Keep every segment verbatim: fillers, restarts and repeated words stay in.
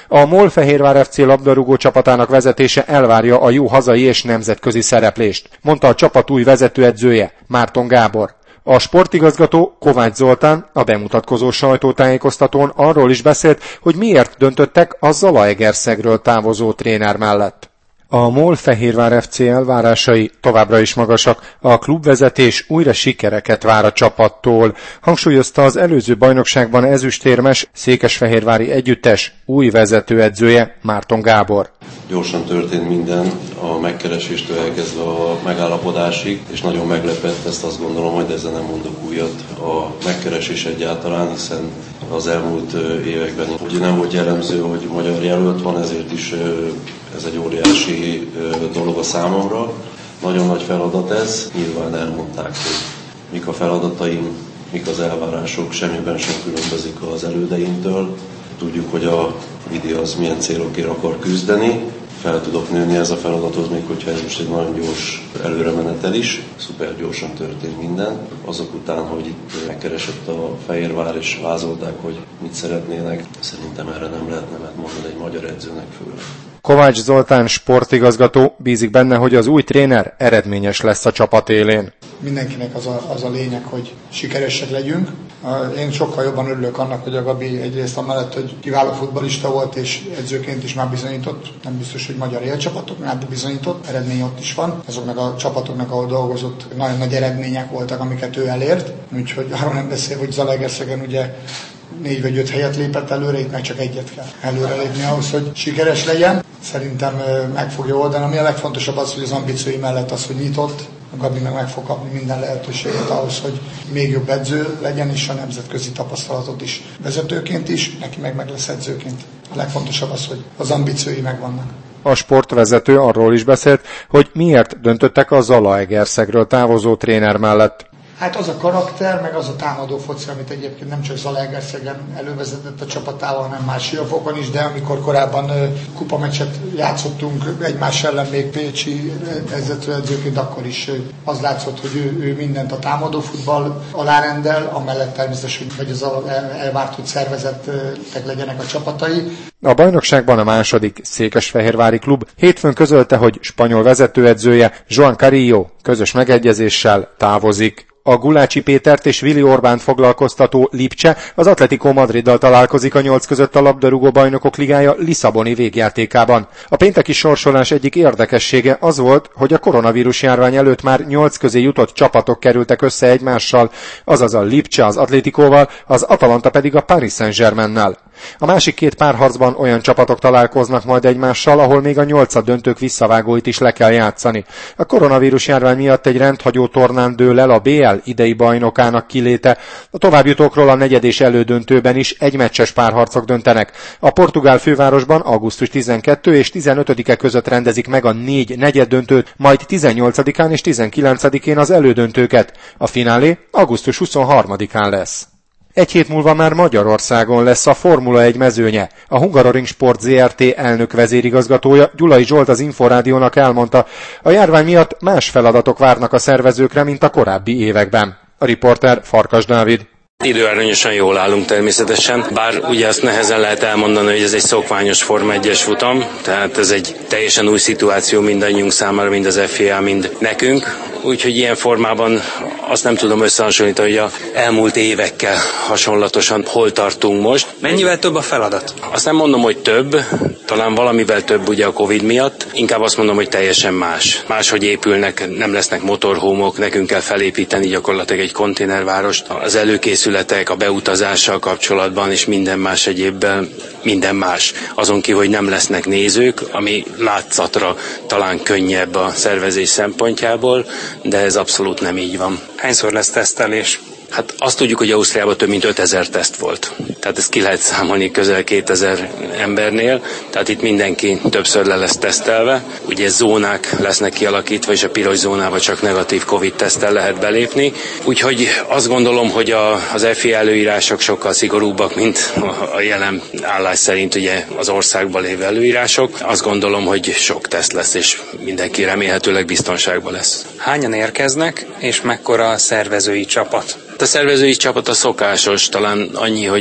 A Mol-Fehérvár ef cé labdarúgó csapatának vezetése elvárja a jó hazai és nemzetközi szereplést, mondta a csapat új vezetőedzője, Márton Gábor. A sportigazgató, Kovács Zoltán a bemutatkozó sajtótájékoztatón arról is beszélt, hogy miért döntöttek a Zalaegerszegről távozó tréner mellett. A Mol-Fehérvár ef cé elvárásai továbbra is magasak, a klubvezetés újra sikereket vár a csapattól, hangsúlyozta az előző bajnokságban ezüstérmes székesfehérvári együttes új vezetőedzője, Márton Gábor. Gyorsan történt minden, a megkereséstől elkezdve a megállapodásig, és nagyon meglepett, ezt azt gondolom, hogy ezzel nem mondok újat, a megkeresés egyáltalán, hiszen az elmúlt években ugye nem volt jellemző, hogy magyar jelölt van, ezért is ez egy óriási dolog a számomra. Nagyon nagy feladat ez, nyilván elmondták, hogy mik a feladataim, mik az elvárások, semmiben sem különbözik az elődeimtől. Tudjuk, hogy a Vidi az milyen célokért akar küzdeni. Fel tudok nőni ez a feladathoz, még hogyha ez most egy nagyon gyors előremenetel is. Szuper gyorsan történt minden. Azok után, hogy itt megkeresett a Fehérvár és vázolták, hogy mit szeretnének, szerintem erre nem lehet nemet mondani egy magyar edzőnek főleg. Kovács Zoltán sportigazgató bízik benne, hogy az új tréner eredményes lesz a csapat élén. Mindenkinek az a, az a lényeg, hogy sikeresek legyünk. Én sokkal jobban örülök annak, hogy a Gabi egyrészt amellett, hogy kiváló futballista volt, és edzőként is már bizonyított, nem biztos, hogy magyar élcsapatoknál, de bizonyított, eredmény ott is van. Azoknak a csapatoknak, ahol dolgozott, nagyon nagy eredmények voltak, amiket ő elért. Úgyhogy arról nem beszél, hogy Zalaegerszegen ugye négy vagy öt helyet lépett előre, itt meg csak egyet kell előre lépni ahhoz, hogy sikeres legyen. Szerintem meg fogja oldani. Ami a legfontosabb az, hogy az ambíciói mellett az, hogy nyitott, a Gabi meg meg fog kapni minden lehetőséget ahhoz, hogy még jobb edző legyen, és a nemzetközi tapasztalatot is vezetőként is, neki meg meg lesz edzőként. A legfontosabb az, hogy az ambíciói megvannak. A sportvezető arról is beszélt, hogy miért döntöttek a Zalaegerszegről távozó tréner mellett. Hát az a karakter, meg az a támadó foci, amit egyébként nem csak Zalaegerszegen elővezetett a csapatával, hanem más siófokon is, de amikor korábban kupameccset játszottunk egymás ellen még pécsi vezetőedzőként, akkor is az látszott, hogy ő, ő mindent a támadó futball alárendel, amellett természetesen, hogy az elvárt, hogy szervezettek legyenek a csapatai. A bajnokságban a második székesfehérvári klub hétfőn közölte, hogy spanyol vezetőedzője Joan Carrillo közös megegyezéssel távozik. A Gulácsi Pétert és Vili Orbánt foglalkoztató Lipcse az Atletico Madriddal találkozik a nyolc között a labdarúgó bajnokok ligája Lisszaboni végjátékában. A pénteki sorsolás egyik érdekessége az volt, hogy a koronavírus járvány előtt már nyolc közé jutott csapatok kerültek össze egymással, azaz a Lipcse az Atleticóval, az Atalanta pedig a Paris Saint-Germainnel. A másik két párharcban olyan csapatok találkoznak majd egymással, ahol még a nyolcad döntők visszavágóit is le kell játszani. A koronavírus járvány miatt egy rendhagyó tornán dől el a bé el idei bajnokának kiléte. A továbbjutókról a negyed és elődöntőben is egymeccses párharcok döntenek. A portugál fővárosban augusztus tizenkettedike és tizenötödike között rendezik meg a négy negyeddöntőt, majd tizennyolcadikán és tizenkilencedikén az elődöntőket. A finálé augusztus huszonharmadikán lesz. Egy hét múlva már Magyarországon lesz a Formula egy mezőnye. A Hungaroring Sport zé er té elnök vezérigazgatója Gyulai Zsolt az Inforádiónak elmondta, a járvány miatt más feladatok várnak a szervezőkre, mint a korábbi években. A riporter Farkas Dávid. Időarányosan jól állunk természetesen, bár ugye azt nehezen lehet elmondani, hogy ez egy szokványos Forma egyes futam, tehát ez egy teljesen új szituáció mindannyiunk számára, mind az ef i á, mind nekünk. Úgyhogy ilyen formában azt nem tudom összehasonlítani, hogy az elmúlt évekkel hasonlatosan hol tartunk most. Mennyivel több a feladat? Azt nem mondom, hogy több, talán valamivel több ugye a Covid miatt, inkább azt mondom, hogy teljesen más. Máshogy épülnek, nem lesznek motorhómok, nekünk kell felépíteni gyakorlatilag egy konténervárost, az előkészületek, a beutazással kapcsolatban és minden más egyébben, minden más. Azon kívül, hogy nem lesznek nézők, ami látszatra talán könnyebb a szervezés szempontjából, de ez abszolút nem így van. Hányszor lesz tesztelés? Hát azt tudjuk, hogy Ausztriában több mint ötezer teszt volt. Tehát ezt ki lehet számolni közel kétezer embernél. Tehát itt mindenki többször le lesz tesztelve. Ugye zónák lesznek kialakítva, és a piros zónába csak negatív Covid teszttel lehet belépni. Úgyhogy azt gondolom, hogy a, az ef i á előírások sokkal szigorúbbak, mint a jelen állás szerint ugye az országban lévő előírások. Azt gondolom, hogy sok teszt lesz, és mindenki remélhetőleg biztonságban lesz. Hányan érkeznek, és mekkora a szervezői csapat? A szervezői csapat a szokásos, talán annyi, hogy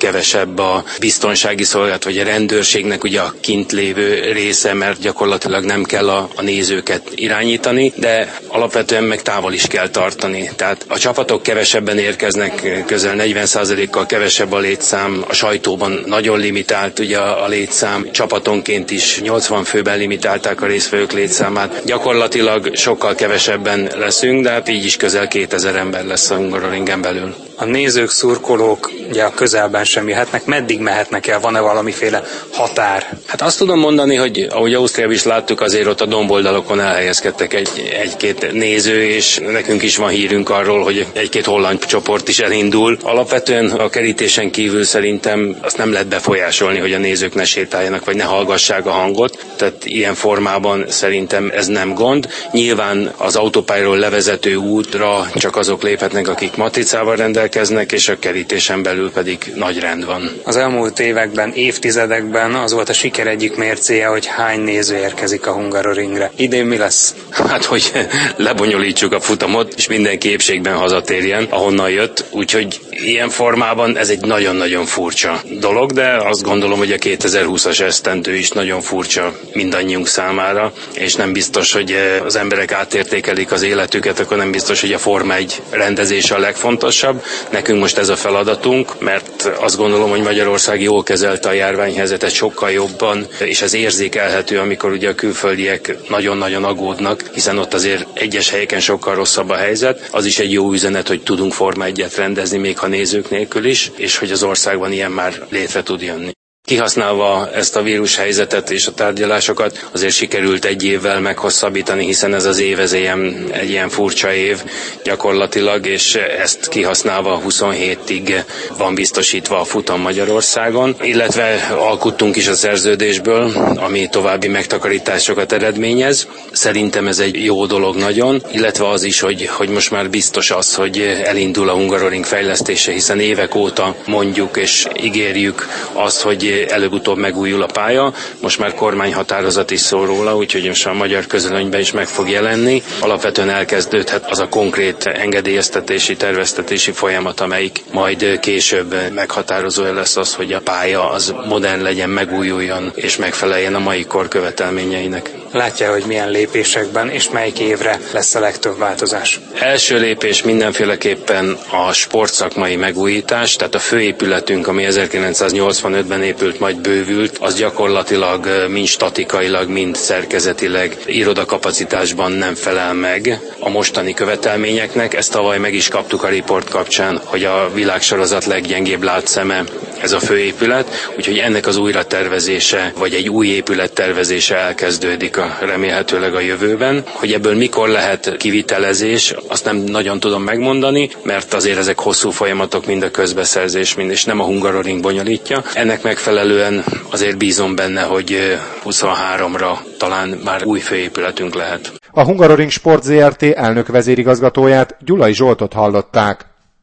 kevesebb a biztonsági szolgálat, vagy a rendőrségnek ugye a kint lévő része, mert gyakorlatilag nem kell a, a nézőket irányítani, de alapvetően meg távol is kell tartani. Tehát a csapatok kevesebben érkeznek, közel negyven százalékkal kevesebb a létszám, a sajtóban nagyon limitált ugye a, a létszám, csapatonként is nyolcvan főben limitálták a résztvevők létszámát. Gyakorlatilag sokkal kevesebben leszünk, de hát így is közel kétezer ember lesz a Hungaroringen belül. A nézők, szurkolók ugye a közelben sem jöhetnek, meddig mehetnek el, van-e valamiféle határ? Hát azt tudom mondani, hogy ahogy Ausztriában is láttuk, azért ott a domboldalokon elhelyezkedtek egy, egy-két néző, és nekünk is van hírünk arról, hogy egy-két holland csoport is elindul. Alapvetően a kerítésen kívül szerintem azt nem lehet befolyásolni, hogy a nézők ne sétáljanak, vagy ne hallgassák a hangot. Tehát ilyen formában szerintem ez nem gond. Nyilván az autópályáról levezető útra csak azok léphetnek, akik matricával rendelkeznek, és a kerítésen belül pedig nagy rend van. Az elmúlt években, évtizedekben az volt a siker egyik mércéje, hogy hány néző érkezik a Hungaroringre. Idén mi lesz? Hát, hogy lebonyolítsuk a futamot, és mindenki épségben hazatérjen, ahonnan jött. Úgyhogy ilyen formában ez egy nagyon-nagyon furcsa dolog, de azt gondolom, hogy a kétezer-húszas esztendő is nagyon furcsa mindannyiunk számára, és nem biztos, hogy az emberek átértékelik az életüket, akkor nem biztos, hogy a Forma egy rendezése a legfontosabb. Nekünk most ez a feladatunk, mert azt gondolom, hogy Magyarország jól kezelte a járványhelyzetet sokkal jobban, és ez érzékelhető, amikor ugye a külföldiek nagyon-nagyon aggódnak, hiszen ott azért egyes helyeken sokkal rosszabb a helyzet. Az is egy jó üzenet, hogy tudunk Forma egyet rendezni, még ha nézők nélkül is, és hogy az országban ilyen már létre tud jönni. Kihasználva ezt a vírushelyzetet és a tárgyalásokat, azért sikerült egy évvel meghosszabbítani, hiszen ez az év ez ilyen, egy ilyen furcsa év gyakorlatilag, és ezt kihasználva huszonhétig van biztosítva a futam Magyarországon, illetve alkuttunk is a szerződésből, ami további megtakarításokat eredményez. Szerintem ez egy jó dolog nagyon, illetve az is, hogy, hogy most már biztos az, hogy elindul a Hungaroring fejlesztése, hiszen évek óta mondjuk és ígérjük azt, hogy előbb-utóbb megújul a pálya. Most már kormányhatározat is szól róla, úgyhogy most a magyar közölönyben is meg fog jelenni. Alapvetően elkezdődhet az a konkrét engedélyeztetési, terveztetési folyamat, amelyik majd később meghatározója lesz az, hogy a pálya az modern legyen, megújuljon és megfeleljen a mai kor követelményeinek. Látja, hogy milyen lépésekben és melyik évre lesz a legtöbb változás? Első lépés mindenféleképpen a sportszakmai megújítás, tehát a főépületünk, ami ezerkilencszáznyolcvanötben épült, majd bővült, az gyakorlatilag mind statikailag, mind szerkezetileg, irodakapacitásban nem felel meg a mostani követelményeknek. Ezt tavaly meg is kaptuk a riport kapcsán, hogy a világsorozat leggyengébb látszeme ez a főépület, úgyhogy ennek az újratervezése, vagy egy új épület tervezése elkezdődik a, remélhetőleg a jövőben. Hogy ebből mikor lehet kivitelezés, azt nem nagyon tudom megmondani, mert azért ezek hosszú folyamatok, mind a közbeszerzés, mind, és nem a Hungaroring bonyolítja. Ennek megfelelően azért bízom benne, hogy huszonháromra talán már új főépületünk lehet. A Hungaroring Sport zé er té elnök vezérigazgatóját, Gyulai Zsoltot hallották.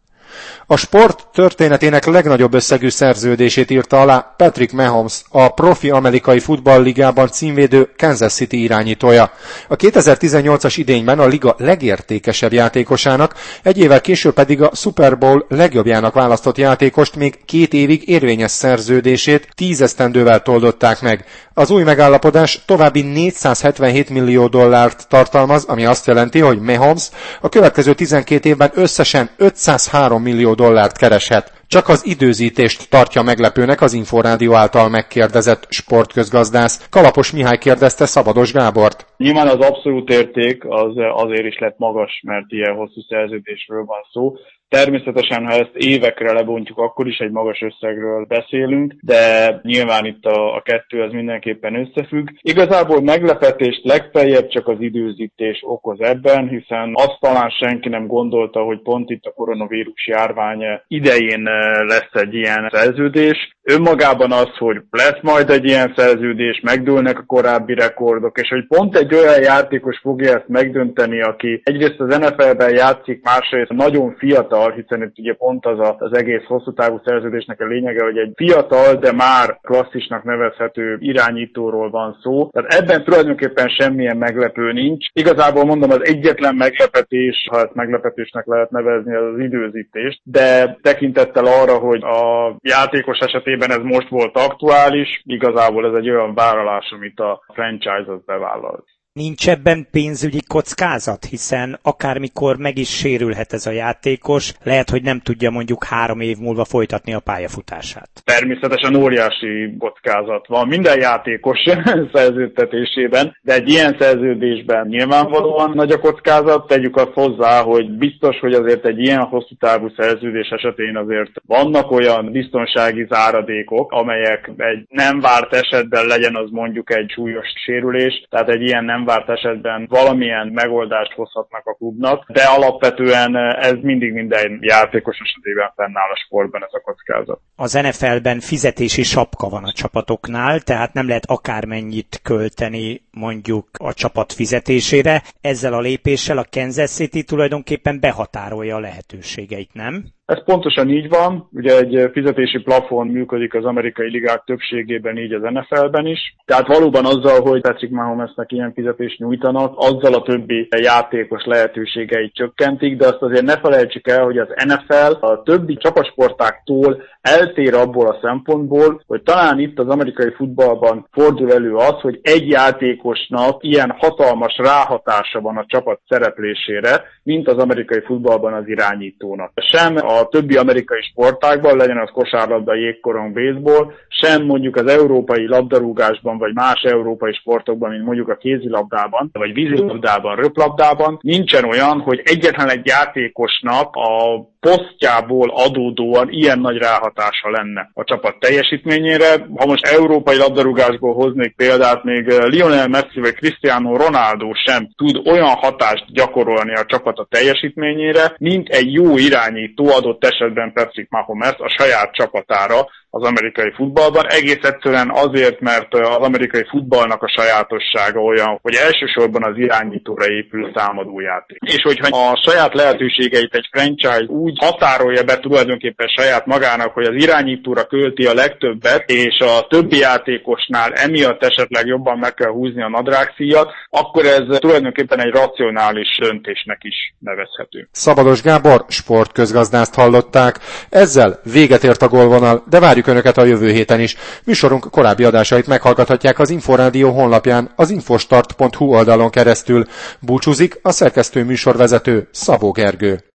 A sport történetének legnagyobb összegű szerződését írta alá Patrick Mahomes, a profi amerikai futballligában címvédő Kansas City irányítója. A kétezer-tizennyolcas idényben a liga legértékesebb játékosának, egy évvel később pedig a Super Bowl legjobbjának választott játékost még két évig érvényes szerződését tíz esztendővel toldották meg. Az új megállapodás további négyszázhetvenhét millió dollárt tartalmaz, ami azt jelenti, hogy Mahomes a következő tizenkét évben összesen ötszázhárom millió dollárt kereshet. Csak az időzítést tartja meglepőnek az Inforádió által megkérdezett sportközgazdász. Kalapos Mihály kérdezte Szabados Gábort. Nyilván az abszolút érték az azért is lett magas, mert ilyen hosszú szerződésről van szó. Természetesen, ha ezt évekre lebontjuk, akkor is egy magas összegről beszélünk, de nyilván itt a, a kettő az mindenképpen összefügg. Igazából meglepetést legfeljebb csak az időzítés okoz ebben, hiszen azt talán senki nem gondolta, hogy pont itt a koronavírus járvány idején lesz egy ilyen szerződés. Önmagában az, hogy lesz majd egy ilyen szerződés, megdőlnek a korábbi rekordok, és hogy pont egy olyan játékos fogja ezt megdönteni, aki egyrészt az en ef el-ben játszik, másrészt nagyon fiatal, fiatal, hiszen itt ugye pont az a, az egész hosszú távú szerződésnek a lényege, hogy egy fiatal, de már klasszisnak nevezhető irányítóról van szó. Tehát ebben tulajdonképpen semmilyen meglepő nincs. Igazából mondom, az egyetlen meglepetés, ha ezt meglepetésnek lehet nevezni, az az időzítés, de tekintettel arra, hogy a játékos esetében ez most volt aktuális, igazából ez egy olyan vállalás, amit a franchise az bevállalt. Nincs ebben pénzügyi kockázat, hiszen akármikor meg is sérülhet ez a játékos, lehet, hogy nem tudja mondjuk három év múlva folytatni a pályafutását. Természetesen óriási kockázat van minden játékos szerződtetésében, de egy ilyen szerződésben nyilvánvalóan nagy a kockázat. Tegyük azt hozzá, hogy biztos, hogy azért egy ilyen hosszú távú szerződés esetén azért vannak olyan biztonsági záradékok, amelyek egy nem várt esetben legyen az mondjuk egy súlyos sérülés, tehát egy ilyen nem várt esetben valamilyen megoldást hozhatnak a klubnak, de alapvetően ez mindig minden játékos esetében fennáll a sportban ez a kockázat. Az en ef el-ben fizetési sapka van a csapatoknál, tehát nem lehet akármennyit költeni mondjuk a csapat fizetésére. Ezzel a lépéssel a Kansas City tulajdonképpen behatárolja a lehetőségeit, nem? Ez pontosan így van, ugye egy fizetési plafon működik az amerikai ligák többségében, így az en ef el-ben is. Tehát valóban azzal, hogy Patrick Mahomesnek ilyen fizetést nyújtanak, azzal a többi játékos lehetőségeit csökkentik, de azt azért ne felejtsük el, hogy az en ef el a többi csapatsportáktól eltér abból a szempontból, hogy talán itt az amerikai futballban fordul elő az, hogy egy játékosnak ilyen hatalmas ráhatása van a csapat szereplésére, mint az amerikai futballban az irányítónak. Sem a többi amerikai sportágban, legyen az kosárlabda, jégkorong, baseball, sem mondjuk az európai labdarúgásban, vagy más európai sportokban, mint mondjuk a kézilabdában, vagy vízilabdában, röplabdában, nincsen olyan, hogy egyetlen egy játékosnak a posztjából adódóan ilyen nagy ráhatása lenne a csapat teljesítményére. Ha most európai labdarúgásból hoznék példát, még Lionel Messi vagy Cristiano Ronaldo sem tud olyan hatást gyakorolni a csapat a teljesítményére, mint egy jó irányító, adott esetben Patrick Mahomes a saját csapatára az amerikai futballban. Egész egyszerűen azért, mert az amerikai futballnak a sajátossága olyan, hogy elsősorban az irányítóra épül támadójáték. És hogyha a saját lehetőségeit egy franchise úgy határolja be tulajdonképpen saját magának, hogy az irányítóra költi a legtöbbet, és a többi játékosnál emiatt esetleg jobban meg kell húzni a nadrágszíjat, akkor ez tulajdonképpen egy racionális döntésnek is nevezhető. Szabados Gábor sportközgazdászt hallották. Ezzel véget ért a gólvonal, de várjuk Önöket a jövő héten is. Műsorunk korábbi adásait meghallgathatják az Inforádió honlapján, az infostart pont hu oldalon keresztül. Búcsúzik a szerkesztő műsorvezető Szabó Gergő.